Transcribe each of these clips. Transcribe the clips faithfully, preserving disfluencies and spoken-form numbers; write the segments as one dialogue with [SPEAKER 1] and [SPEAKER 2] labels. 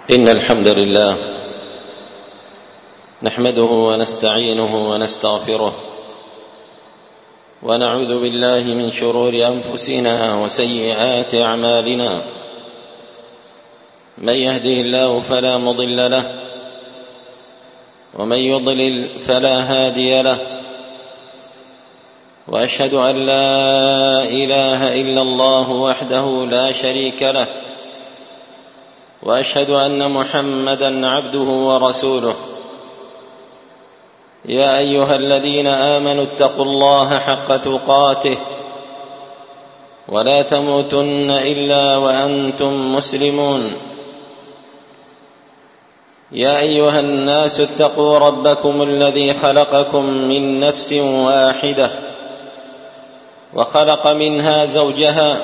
[SPEAKER 1] إن الحمد لله نحمده ونستعينه ونستغفره ونعوذ بالله من شرور أنفسنا وسيئات أعمالنا. من يهده الله فلا مضل له ومن يضلل فلا هادي له، وأشهد أن لا إله إلا الله وحده لا شريك له، وأشهد أن محمدًا عبده ورسوله. يا أيها الذين آمنوا اتقوا الله حق تقاته ولا تموتن إلا وأنتم مسلمون. يا أيها الناس اتقوا ربكم الذي خلقكم من نفس واحدة وخلق منها زوجها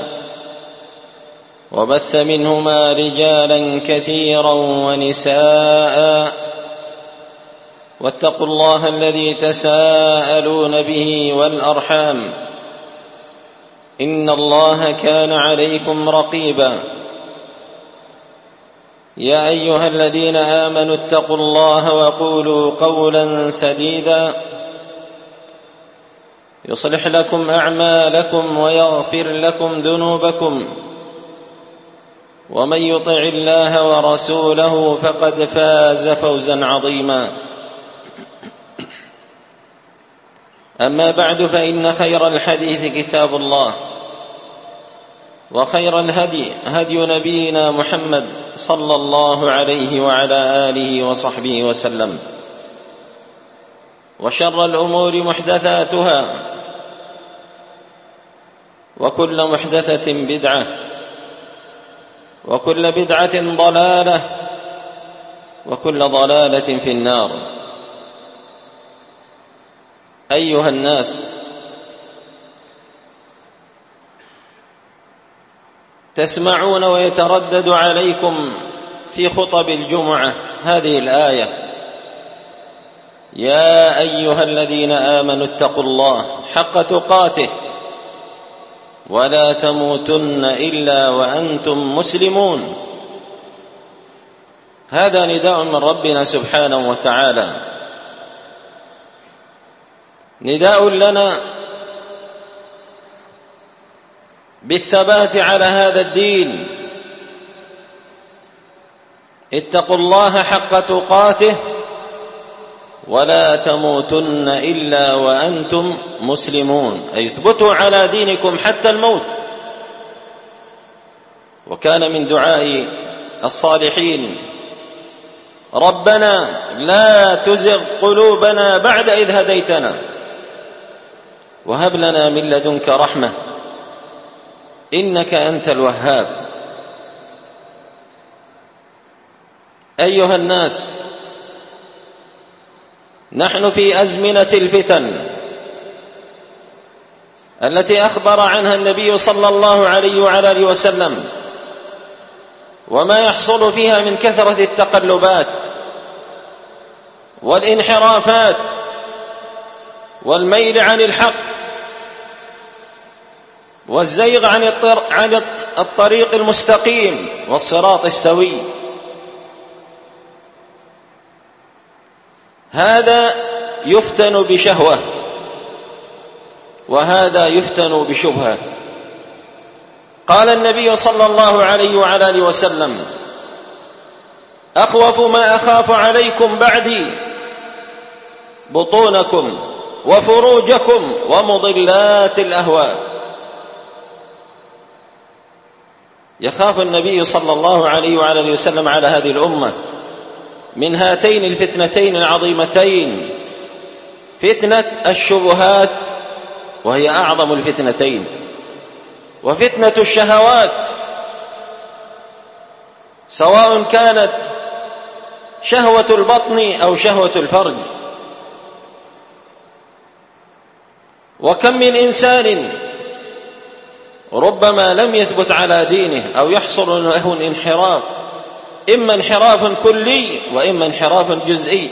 [SPEAKER 1] وبث منهما رجالا كثيرا ونساء، واتقوا الله الذي تساءلون به والأرحام إن الله كان عليكم رقيبا. يا أيها الذين آمنوا اتقوا الله وقولوا قولا سديدا يصلح لكم أعمالكم ويغفر لكم ذنوبكم، ومن يطع الله ورسوله فقد فاز فوزا عظيما. أما بعد، فإن خير الحديث كتاب الله، وخير الهدي هدي نبينا محمد صلى الله عليه وعلى آله وصحبه وسلم، وشر الأمور محدثاتها، وكل محدثة بدعة، وكل بدعة ضلالة، وكل ضلالة في النار. أيها الناس، تسمعون ويتردد عليكم في خطب الجمعة هذه الآية: يا أيها الذين آمنوا اتقوا الله حق تقاته ولا تموتن إلا وأنتم مسلمون. هذا نداء من ربنا سبحانه وتعالى، نداء لنا بالثبات على هذا الدين. اتقوا الله حق تقاته ولا تموتن إلا وأنتم مسلمون، أي اثبتوا على دينكم حتى الموت. وكان من دعاء الصالحين: ربنا لا تزغ قلوبنا بعد إذ هديتنا وهب لنا من لدنك رحمة إنك أنت الوهاب. أيها الناس، نحن في أزمنة الفتن التي أخبر عنها النبي صلى الله عليه وعلى آله وسلم، وما يحصل فيها من كثرة التقلبات والانحرافات والميل عن الحق والزيغ عن الطريق المستقيم والصراط السوي. هذا يفتن بشهوة، وهذا يفتن بشبهة. قال النبي صلى الله عليه وعلى آله وسلم: أخوف ما أخاف عليكم بعدي بطونكم وفروجكم ومضلات الأهواء. يخاف النبي صلى الله عليه وعلى آله وسلم على هذه الأمة من هاتين الفتنتين العظيمتين: فتنة الشبهات، وهي أعظم الفتنتين، وفتنة الشهوات، سواء كانت شهوة البطن أو شهوة الفرج. وكم من إنسان ربما لم يثبت على دينه أو يحصل له انحراف، إما انحراف كلي وإما انحراف جزئي.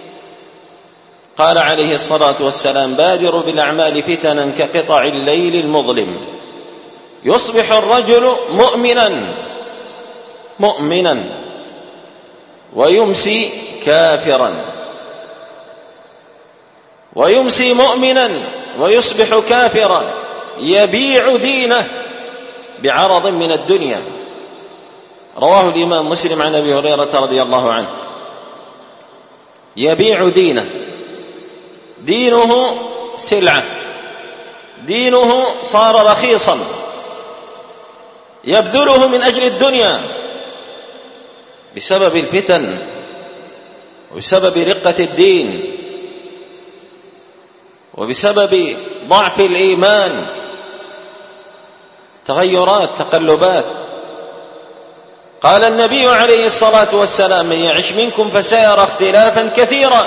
[SPEAKER 1] قال عليه الصلاة والسلام: بادروا بالأعمال فتنا كقطع الليل المظلم، يصبح الرجل مؤمنا مؤمنا ويمسي كافرا، ويمسي مؤمنا ويصبح كافرا، يبيع دينه بعرض من الدنيا. رواه الإمام مسلم عن أبي هريرة رضي الله عنه. يبيع دينه، دينه سلعة، دينه صار رخيصا، يبذله من أجل الدنيا بسبب الفتن وبسبب رقة الدين وبسبب ضعف الإيمان، تغيرات، تقلبات. قال النبي عليه الصلاة والسلام: من يعش منكم فسيرى اختلافا كثيرا.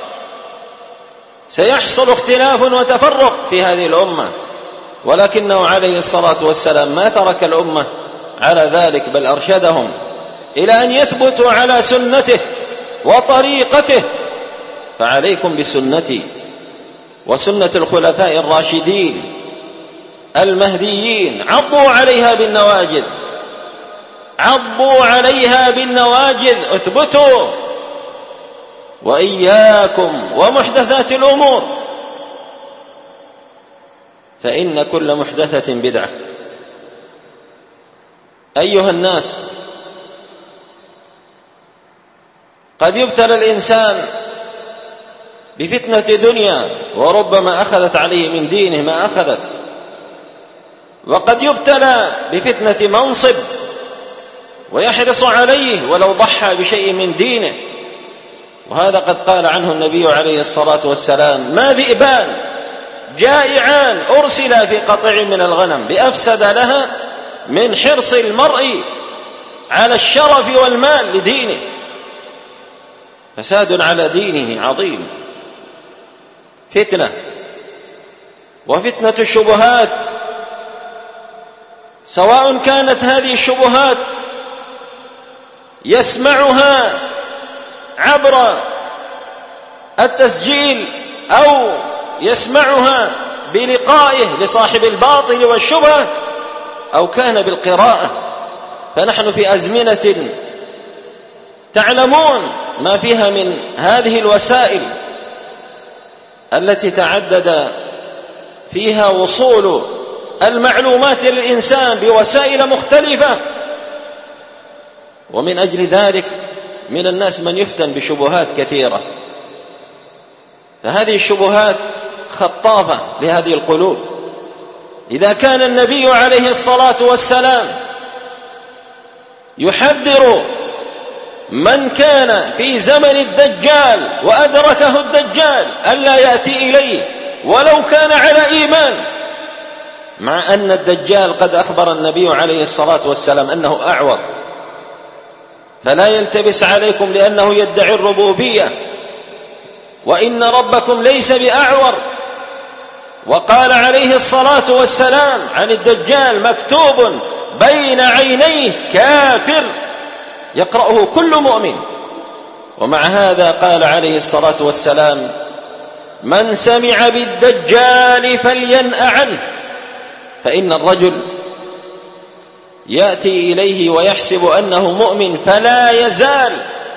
[SPEAKER 1] سيحصل اختلاف وتفرق في هذه الأمة، ولكنه عليه الصلاة والسلام ما ترك الأمة على ذلك، بل أرشدهم إلى أن يثبتوا على سنته وطريقته. فعليكم بسنتي وسنة الخلفاء الراشدين المهديين، عضوا عليها بالنواجذ، عضوا عليها بالنواجذ، اثبتوا. وإياكم ومحدثات الأمور، فإن كل محدثة بدعة. أيها الناس، قد يبتلى الإنسان بفتنة دنيا وربما أخذت عليه من دينه ما أخذت، وقد يبتلى بفتنة منصب ويحرص عليه ولو ضحى بشيء من دينه. وهذا قد قال عنه النبي عليه الصلاة والسلام: ما ذئبان جائعان أرسلا في قطيع من الغنم بأفسد لها من حرص المرء على الشرف والمال لدينه. فساد على دينه عظيم، فتنة، وفتنة الشبهات، سواء كانت هذه الشبهات يسمعها عبر التسجيل أو يسمعها بلقائه لصاحب الباطل والشبهة، أو كان بالقراءة. فنحن في أزمنة تعلمون ما فيها من هذه الوسائل التي تعدد فيها وصول المعلومات للإنسان بوسائل مختلفة. ومن أجل ذلك من الناس من يفتن بشبهات كثيرة، فهذه الشبهات خطافة لهذه القلوب. إذا كان النبي عليه الصلاة والسلام يحذر من كان في زمن الدجال وأدركه الدجال ألا يأتي إليه ولو كان على إيمان، مع أن الدجال قد أخبر النبي عليه الصلاة والسلام أنه أعور، فلا يلتبس عليكم لأنه يدعي الربوبية، وإن ربكم ليس بأعور. وقال عليه الصلاة والسلام عن الدجال: مكتوب بين عينيه كافر يقرأه كل مؤمن. ومع هذا قال عليه الصلاة والسلام: من سمع بالدجال فلينأ عنه. فإن الرجل يأتي إليه ويحسب أنه مؤمن فلا يزال،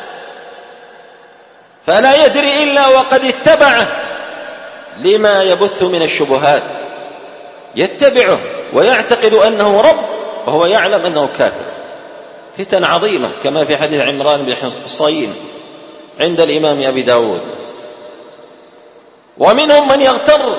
[SPEAKER 1] فلا يدري إلا وقد اتبعه لما يبث من الشبهات، يتبعه ويعتقد أنه رب وهو يعلم أنه كافر. فتن عظيمة كما في حديث عمران بن حصين عند الإمام أبي داود. ومنهم من يغتر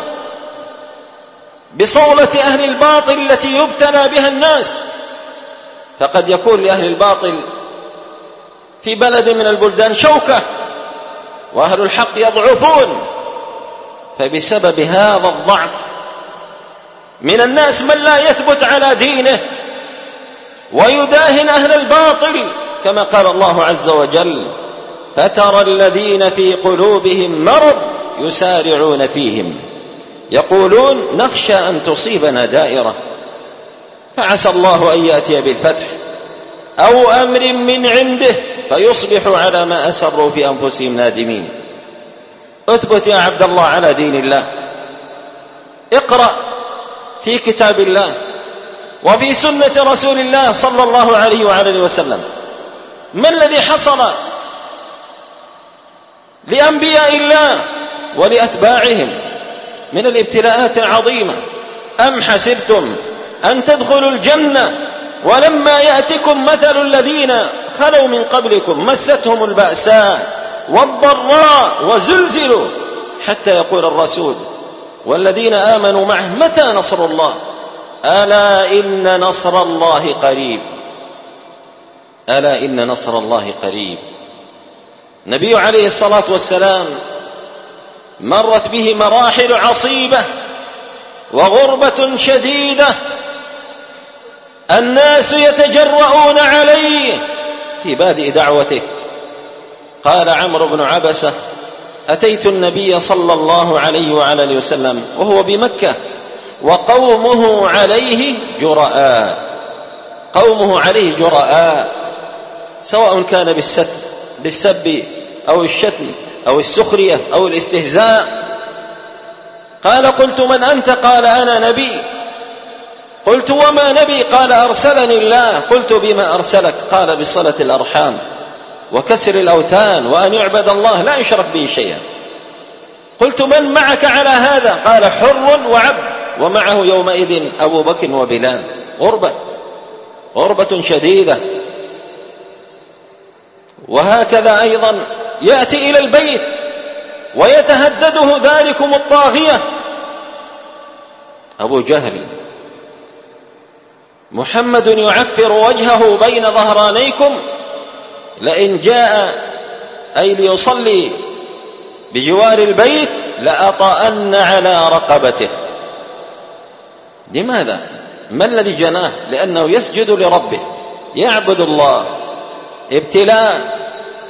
[SPEAKER 1] بصولة أهل الباطل التي يبتلى بها الناس، فقد يكون لأهل الباطل في بلد من البلدان شوكة وأهل الحق يضعفون، فبسبب هذا الضعف من الناس من لا يثبت على دينه ويداهن أهل الباطل، كما قال الله عز وجل: فترى الذين في قلوبهم مرض يسارعون فيهم يقولون نخشى أن تصيبنا دائرة فعسى الله أن يأتي بالفتح أو أمر من عنده فيصبحوا على ما أسروا في أنفسهم نادمين. اثبت يا عبد الله على دين الله، اقرأ في كتاب الله وفي سنة رسول الله صلى الله عليه وعلى اله وسلم. ما الذي حصل لأنبياء الله ولأتباعهم من الابتلاءات العظيمة. أم حسبتم أن تدخلوا الجنة ولما يأتكم مثل الذين خلوا من قبلكم مستهم البأساء والضراء وزلزلوا حتى يقول الرسول والذين آمنوا معه متى نصر الله ألا إن نصر الله قريب. ألا إن نصر الله قريب. النبي عليه الصلاة والسلام مرت به مراحل عصيبة وغربة شديدة، الناس يتجرؤون عليه في بادئ دعوته. قال عمرو بن عبسة أتيت النبي صلى الله عليه وعلى آله وسلم وهو بمكة وقومه عليه جرآء، قومه عليه جرآء سواء كان بالسب أو الشتم أو السخرية أو الاستهزاء. قال قلت من أنت؟ قال أنا نبي. قلت وما نبي؟ قال أرسلني الله. قلت بما أرسلك؟ قال بصلة الأرحام وكسر الأوثان وأن يعبد الله لا يشرك به شيئا. قلت من معك على هذا؟ قال حر وعبد ومعه يومئذ أبو بكر وبلال. غربة غربة شديدة. وهكذا أيضا يأتي إلى البيت ويتهدده ذلكم الطاغية أبو جهل. محمد يعفر وجهه بين ظهرانيكم لئن جاء أي ليصلي بجوار البيت لأطأن على رقبته. لماذا؟ ما الذي جناه؟ لأنه يسجد لربه يعبد الله. ابتلاء.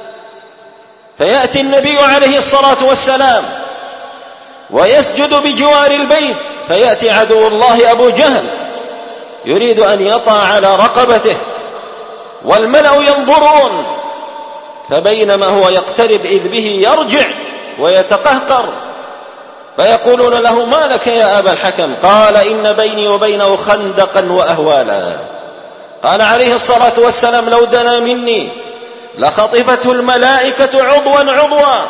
[SPEAKER 1] فيأتي النبي عليه الصلاة والسلام ويسجد بجوار البيت فيأتي عدو الله أبو جهل يريد أن يطأ على رقبته والملأ ينظرون، فبينما هو يقترب إذ به يرجع ويتقهقر فيقولون له ما لك يا أبا الحكم؟ قال إن بيني وبينه خندقا وأهوالا. قال عليه الصلاة والسلام لو دنا مني لخطفته الملائكة عضوا عضوا.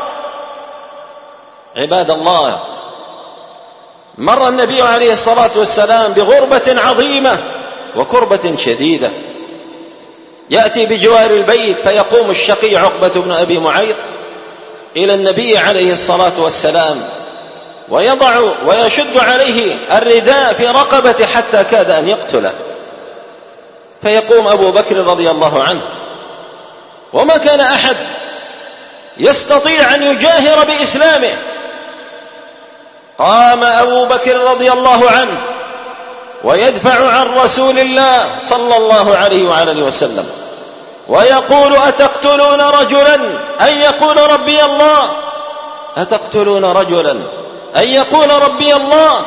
[SPEAKER 1] عباد الله، مر النبي عليه الصلاة والسلام بغربة عظيمة وكربة شديدة. يأتي بجوار البيت فيقوم الشقي عقبة بن أبي معيط إلى النبي عليه الصلاة والسلام ويضع ويشد عليه الرداء في رقبته حتى كاد أن يقتله. فيقوم أبو بكر رضي الله عنه، وما كان أحد يستطيع أن يجاهر بإسلامه. قام أبو بكر رضي الله عنه ويدفع عن رسول الله صلى الله عليه وعلى وسلم ويقول أتقتلون رجلا أن يقول ربي الله؟ أتقتلون رجلا أن يقول ربي الله؟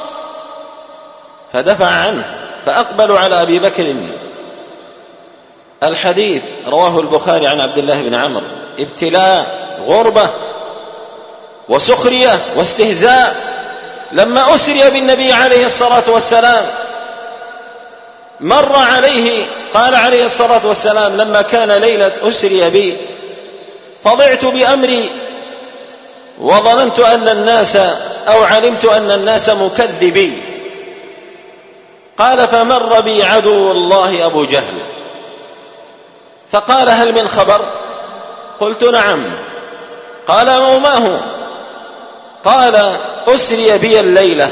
[SPEAKER 1] فدفع عنه فأقبلوا على أبي بكر. الحديث رواه البخاري عن عبد الله بن عمرو. ابتلاء، غربة وسخرية واستهزاء. لما أسري بالنبي عليه الصلاة والسلام مر عليه قال عليه الصلاة والسلام لما كان ليلة أسري بي فضعت بأمري وظننت أن الناس أو علمت أن الناس مكذبين. قال فمر بي عدو الله أبو جهل فقال هل من خبر؟ قلت نعم. قال وما هو؟ قال أسري بي الليلة.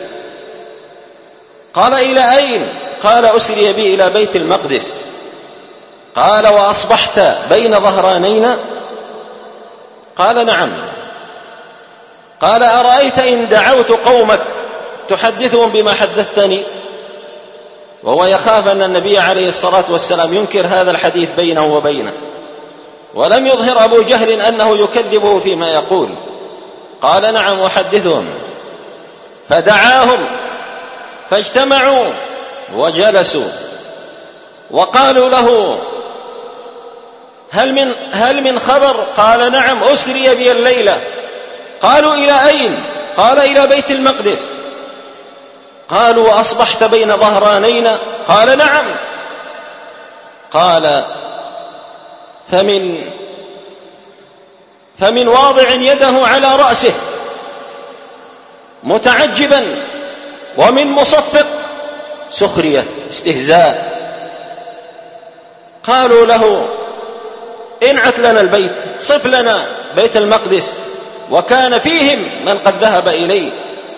[SPEAKER 1] قال إلى أين؟ قال أسري بي إلى بيت المقدس. قال وأصبحت بين ظهرانينا؟ قال نعم. قال أرأيت إن دعوت قومك تحدثهم بما حدثتني؟ وهو يخاف أن النبي عليه الصلاة والسلام ينكر هذا الحديث بينه وبينه، ولم يظهر أبو جهل أنه يكذبه فيما يقول. قال نعم أحدثهم. فدعاهم فاجتمعوا وجلسوا وقالوا له هل من, هل من خبر؟ قال نعم أسري بي الليلة. قالوا إلى أين؟ قال إلى بيت المقدس. قالوا وأصبحت بين ظهرانينا؟ قال نعم. قال فمن فمن واضع يده على رأسه متعجبا، ومن مصفق سخرية استهزاء. قالوا له انعت لنا البيت، صف لنا بيت المقدس، وكان فيهم من قد ذهب إليه.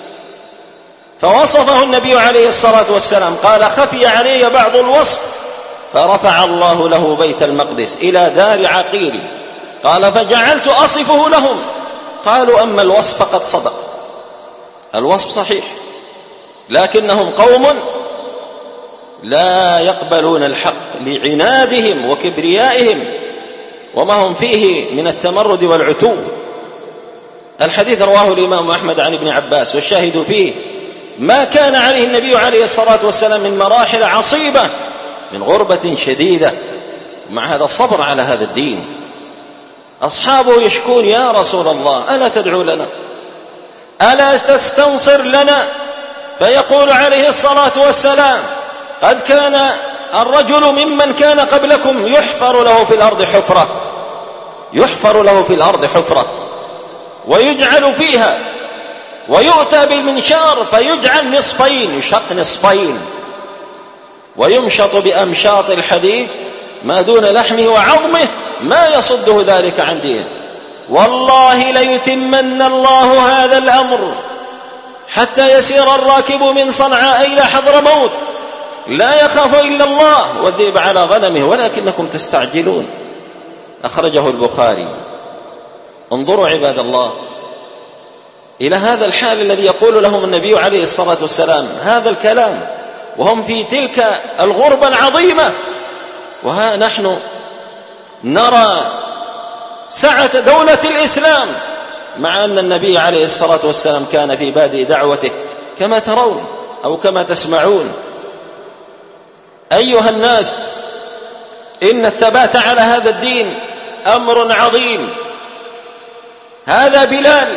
[SPEAKER 1] فوصفه النبي عليه الصلاة والسلام، قال خفي علي بعض الوصف فرفع الله له بيت المقدس إلى دار عقيل. قال فجعلت أصفه لهم، قالوا أما الوصف فقد صدق، الوصف صحيح، لكنهم قوم لا يقبلون الحق لعنادهم وكبريائهم وما هم فيه من التمرد والعتو. الحديث رواه الإمام أحمد عن ابن عباس، والشاهد فيه ما كان عليه النبي عليه الصلاة والسلام من مراحل عصيبة من غربة شديدة، ومع هذا الصبر على هذا الدين. أصحابه يشكون يا رسول الله ألا تدعو لنا، ألا تستنصر لنا؟ فيقول عليه الصلاة والسلام قد كان الرجل ممن كان قبلكم يحفر له في الأرض حفرة، يحفر له في الأرض حفرة ويجعل فيها، ويؤتى بالمنشار فيجعل نصفين، يشق نصفين، ويمشط بأمشاط الحديد ما دون لحمه وعظمه ما يصده ذلك عن دينه. والله ليتمن الله هذا الأمر حتى يسير الراكب من صنعاء إلى حضرموت لا يخاف إلا الله والذئب على غنمه ولكنكم تستعجلون. أخرجه البخاري. انظروا عباد الله إلى هذا الحال الذي يقول لهم النبي عليه الصلاة والسلام هذا الكلام وهم في تلك الغربة العظيمة، وها نحن نرى سعة دولة الإسلام، مع أن النبي عليه الصلاة والسلام كان في بادئ دعوته كما ترون أو كما تسمعون. أيها الناس، إن الثبات على هذا الدين أمر عظيم. هذا بلال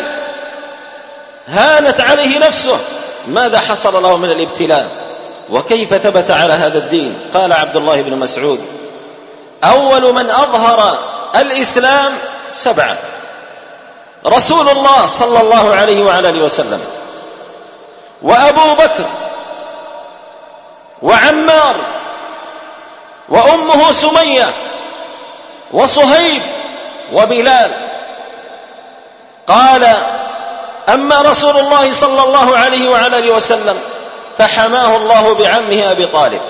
[SPEAKER 1] هانت عليه نفسه، ماذا حصل له من الابتلاء وكيف ثبت على هذا الدين؟ قال عبد الله بن مسعود أول من أظهر الإسلام سبعة: رسول الله صلى الله عليه وعلى آله وسلم، وأبو بكر، وعمار، وأمه سمية، وصهيب، وبلال. قال أما رسول الله صلى الله عليه وعلى آله وسلم فحماه الله بعمه أبي طالب،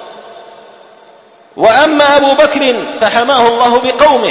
[SPEAKER 1] وأما أبو بكر فحماه الله بقومه،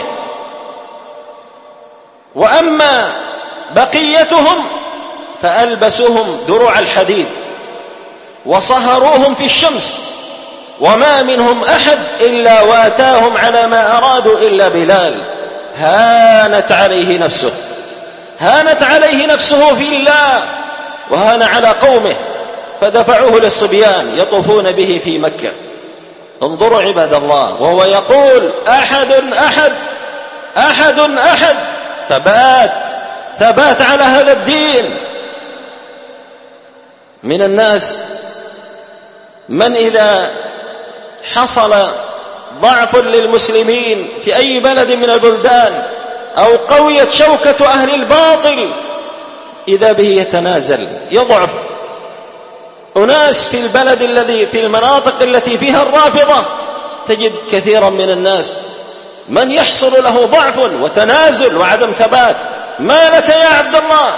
[SPEAKER 1] وأما بقيتهم فألبسوهم دروع الحديد وصهروهم في الشمس، وما منهم أحد إلا واتاهم على ما أرادوا إلا بلال. هانت عليه نفسه، هانت عليه نفسه في الله، وهان على قومه، فدفعوه للصبيان يطوفون به في مكة. انظروا عباد الله، وهو يقول أحد أحد أحد أحد، ثبات ثبات على هذا الدين. من الناس من إذا حصل ضعف للمسلمين في أي بلد من البلدان أو قويت شوكة أهل الباطل إذا به يتنازل يضعف. أناس في البلد الذي في المناطق التي فيها الرافضة تجد كثيرا من الناس من يحصل له ضعف وتنازل وعدم ثبات. ما لك يا عبد الله؟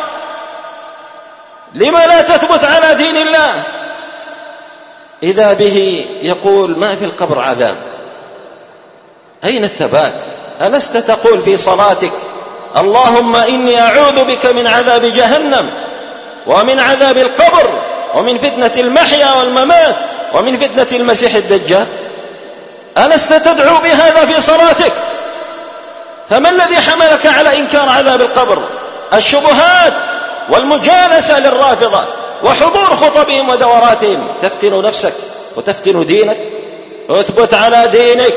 [SPEAKER 1] لما لا تثبت على دين الله؟ إذا به يقول ما في القبر عذاب. أين الثبات؟ ألست تقول في صلاتك اللهم إني أعوذ بك من عذاب جهنم ومن عذاب القبر ومن فتنة المحيا والممات ومن فتنة المسيح الدجال؟ ألست تدعو بهذا في صلاتك؟ فما الذي حملك على إنكار عذاب القبر؟ الشبهات والمجالسة للرافضة وحضور خطبهم ودوراتهم. تفتن نفسك وتفتن دينك. اثبت على دينك.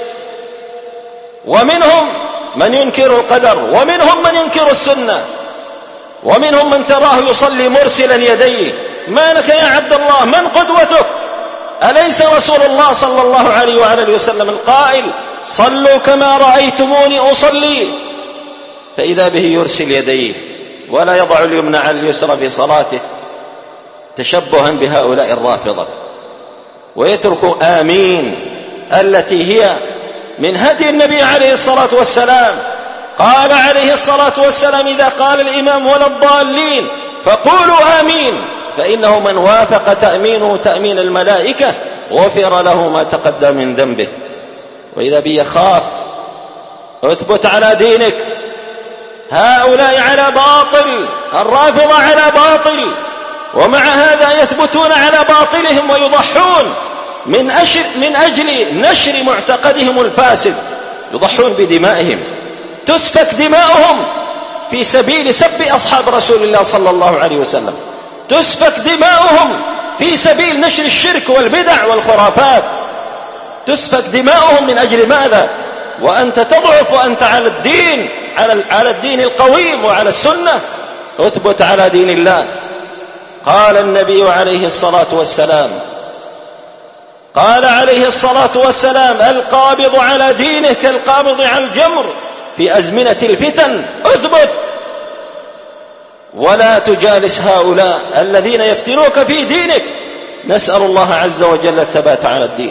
[SPEAKER 1] ومنهم من ينكر القدر، ومنهم من ينكر السنة، ومنهم من تراه يصلي مرسلا يديه. ما لك يا عبد الله؟ من قدوتك؟ أليس رسول الله صلى الله عليه وعلى آله وسلم القائل صلوا كما رأيتموني أصلي؟ فإذا به يرسل يديه ولا يضع اليمنى على اليسرى في صلاته تشبها بهؤلاء الرافضة، ويترك آمين التي هي من هدي النبي عليه الصلاة والسلام. قال عليه الصلاة والسلام: إذا قال الإمام ولا الضالين فقولوا آمين، فإنه من وافق تأمينه تأمين الملائكة غفر له ما تقدم من ذنبه. وإذا بي يخاف اثبت على دينك. هؤلاء على باطل، الرافضة على باطل، ومع هذا يثبتون على باطلهم ويضحون من, من أجل نشر معتقدهم الفاسد، يضحون بدمائهم، تسفك دماؤهم في سبيل سب أصحاب رسول الله صلى الله عليه وسلم، تسفك دماؤهم في سبيل نشر الشرك والبدع والخرافات، تسفك دماؤهم من أجل ماذا؟ وأنت تضعف وأنت على الدين، على الدين القويم وعلى السنة. اثبت على دين الله. قال النبي عليه الصلاة والسلام قال عليه الصلاة والسلام: القابض على دينه كالقابض على الجمر في أزمنة الفتن. اثبت ولا تجالس هؤلاء الذين يفتنوك في دينك. نسأل الله عز وجل الثبات على الدين.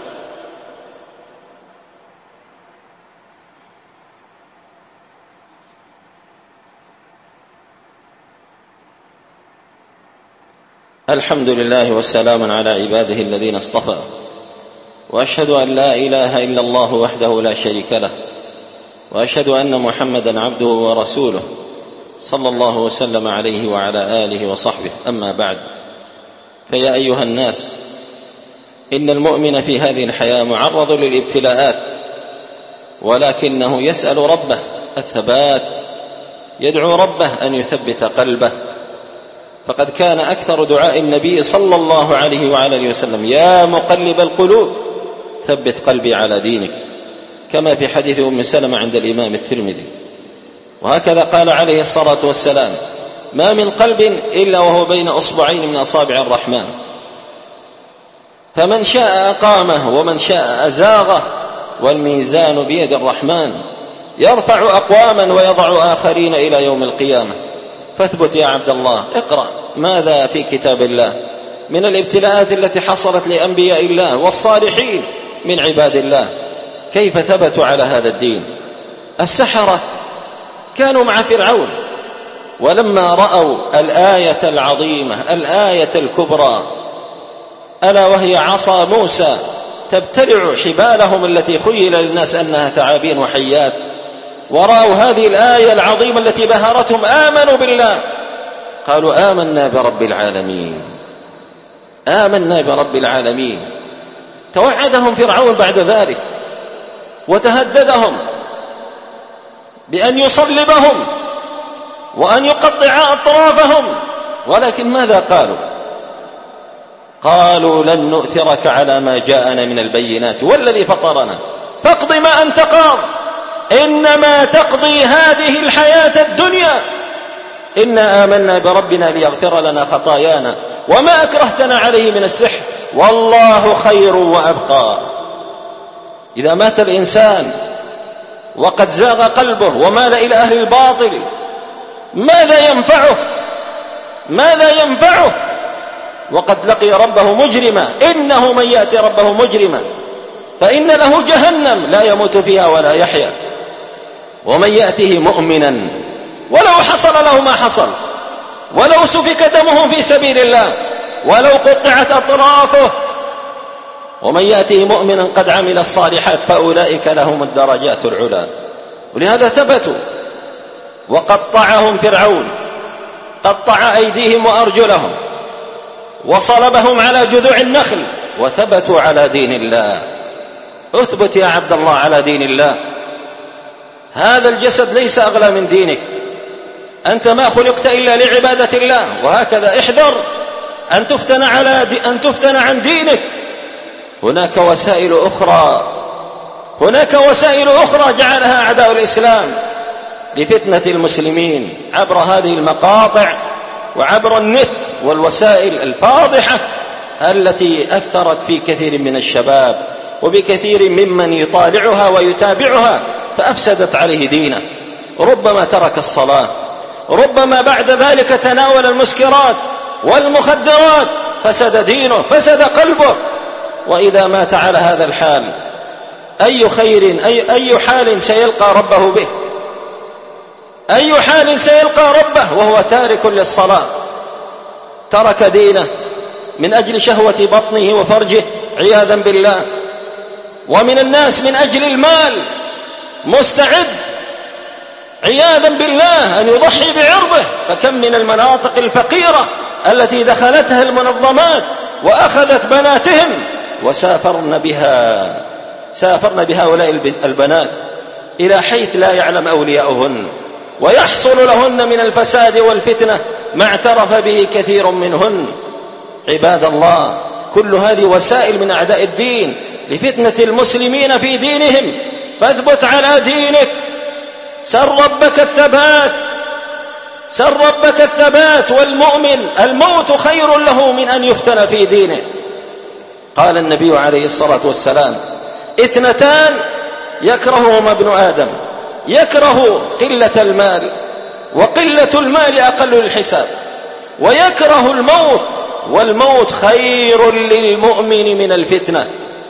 [SPEAKER 1] الحمد لله والسلام على عباده الذين اصطفى، وأشهد أن لا إله إلا الله وحده لا شريك له، وأشهد أن محمدا عبده ورسوله صلى الله وسلم عليه وعلى آله وصحبه. أما بعد، فيا أيها الناس، إن المؤمن في هذه الحياة معرض للابتلاءات، ولكنه يسأل ربه الثبات، يدعو ربه أن يثبت قلبه. فقد كان أكثر دعاء النبي صلى الله عليه وعلى آله وسلم: يا مقلب القلوب ثبت قلبي على دينك، كما في حديث أم سلمة عند الإمام الترمذي. وهكذا قال عليه الصلاة والسلام: ما من قلب إلا وهو بين أصبعين من أصابع الرحمن، فمن شاء أقامه ومن شاء أزاغه، والميزان بيد الرحمن، يرفع أقواما ويضع آخرين إلى يوم القيامة. فاثبت يا عبد الله، اقرأ ماذا في كتاب الله من الابتلاءات التي حصلت لأنبياء الله والصالحين من عباد الله، كيف ثبتوا على هذا الدين. السحرة كانوا مع فرعون، ولما رأوا الآية العظيمة، الآية الكبرى، ألا وهي عصا موسى تبتلع حبالهم التي خيل للناس أنها ثعابين وحيات، ورأوا هذه الآية العظيمة التي بهرتهم، آمنوا بالله، قالوا آمنا برب العالمين، آمنا برب العالمين. توعدهم فرعون بعد ذلك وتهددهم بأن يصلبهم وأن يقطع أطرافهم، ولكن ماذا قالوا؟ قالوا لن نؤثرك على ما جاءنا من البينات والذي فطرنا فاقض ما أنت قاض، إنما تقضي هذه الحياة الدنيا، إنا آمنا بربنا ليغفر لنا خطايانا وما أكرهتنا عليه من السحر والله خير وأبقى. إذا مات الإنسان وقد زاغ قلبه ومال إلى أهل الباطل، ماذا ينفعه؟ ماذا ينفعه وقد لقي ربه مجرما؟ إنه من يأتي ربه مجرما فإن له جهنم لا يموت فيها ولا يحيا، ومن يأته مؤمنا ولو حصل له ما حصل، ولو سفك دمه في سبيل الله، ولو قطعت أطرافه، ومن يأته مؤمنا قد عمل الصالحات فأولئك لهم الدرجات العلى. ولهذا ثبتوا، وقطعهم فرعون، قطع أيديهم وأرجلهم وصلبهم على جذوع النخل، وثبتوا على دين الله. اثبت يا عبد الله على دين الله، هذا الجسد ليس أغلى من دينك، أنت ما خلقت إلا لعبادة الله، وهكذا احذر أن تفتن, على دي أن تفتن عن دينك. هناك وسائل أخرى، هناك وسائل أخرى جعلها أعداء الإسلام لفتنة المسلمين عبر هذه المقاطع وعبر النت والوسائل الفاضحة التي أثرت في كثير من الشباب وبكثير ممن يطالعها ويتابعها، فأفسدت عليه دينه ربما ترك الصلاة، ربما بعد ذلك تناول المسكرات والمخدرات، فسد دينه، فسد قلبه. وإذا مات على هذا الحال أي خير أي, أي حال سيلقى ربه به؟ أي حال سيلقى ربه وهو تارك للصلاة؟ ترك دينه من أجل شهوة بطنه وفرجه عياذا بالله. ومن الناس من أجل المال مستعد عياذا بالله أن يضحي بعرضه. فكم من المناطق الفقيرة التي دخلتها المنظمات وأخذت بناتهم وسافرن بها سافرن بهؤلاء البنات إلى حيث لا يعلم أولياؤهن، ويحصل لهن من الفساد والفتنة ما اعترف به كثير منهن. عباد الله، كل هذه وسائل من أعداء الدين لفتنة المسلمين في دينهم. فاثبت على دينك، سر ربك الثبات، سر ربك الثبات. والمؤمن الموت خير له من أن يفتن في دينه. قال النبي عليه الصلاة والسلام: اثنتان يكرههما ابن آدم، يكره قلة المال، وقلة المال أقل للحساب، ويكره الموت، والموت خير للمؤمن من الفتنة.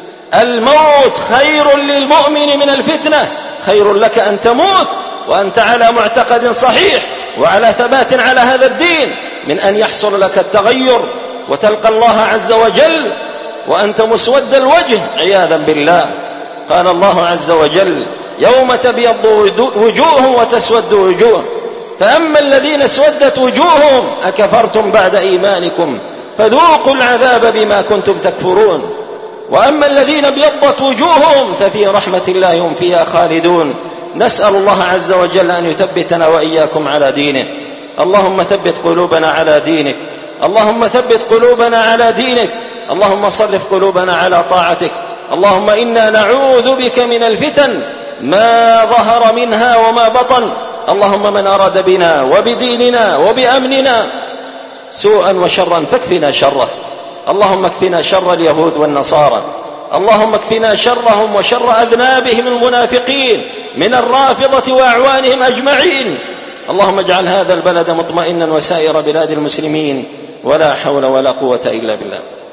[SPEAKER 1] الموت خير للمؤمن من الفتنة. خير لك أن تموت وأنت على معتقد صحيح وعلى ثبات على هذا الدين، من أن يحصل لك التغير وتلقى الله عز وجل وأنت مسود الوجه عياذا بالله. قال الله عز وجل: يوم تبيض وجوه وتسود وجوه، فأما الذين اسودت وجوههم أكفرتم بعد إيمانكم فذوقوا العذاب بما كنتم تكفرون، وأما الذين ابيضت وجوههم ففي رحمة الله هم فيها خالدون. نسأل الله عز وجل أن يثبتنا وإياكم على دينه. اللهم ثبت قلوبنا على دينك، اللهم ثبت قلوبنا على دينك، اللهم صرف قلوبنا على طاعتك. اللهم إنا نعوذ بك من الفتن ما ظهر منها وما بطن. اللهم من أراد بنا وبديننا وبأمننا سوءا وشرا فاكفنا شره. اللهم اكفنا شر اليهود والنصارى، اللهم اكفنا شرهم وشر أذنابهم المنافقين من الرافضة وأعوانهم أجمعين. اللهم اجعل هذا البلد مطمئنا وسائر بلاد المسلمين، ولا حول ولا قوة إلا بالله.